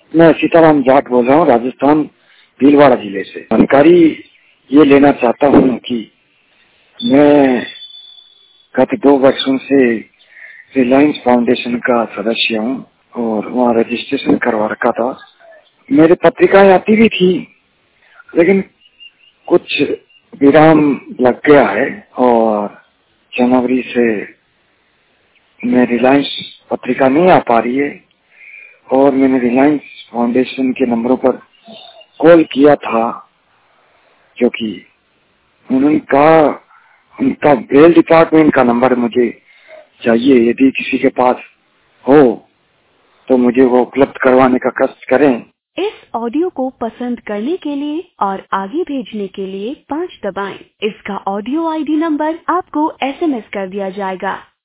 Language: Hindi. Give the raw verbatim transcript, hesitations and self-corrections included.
मैं सीताराम जाट बोल रहा हूँ, राजस्थान भीलवाड़ा जिले से। जानकारी ये लेना चाहता हूँ कि मैं गत दो वर्षों से रिलायंस फाउंडेशन का सदस्य हूँ और वहाँ रजिस्ट्रेशन करवा रखा था। मेरी पत्रिकाएं आती भी थी, लेकिन कुछ विराम लग गया है और जनवरी से मैं रिलायंस पत्रिका नहीं आ पा रही है। और मैंने रिलायंस फाउंडेशन के नंबरों पर कॉल किया था, क्योंकि उन्होंने कहा उनका बेल डिपार्टमेंट का नंबर मुझे चाहिए। यदि किसी के पास हो तो मुझे वो उपलब्ध करवाने का कष्ट करें। इस ऑडियो को पसंद करने के लिए और आगे भेजने के लिए पाँच दबाएं। इसका ऑडियो आईडी नंबर आपको एसएमएस कर दिया जाएगा।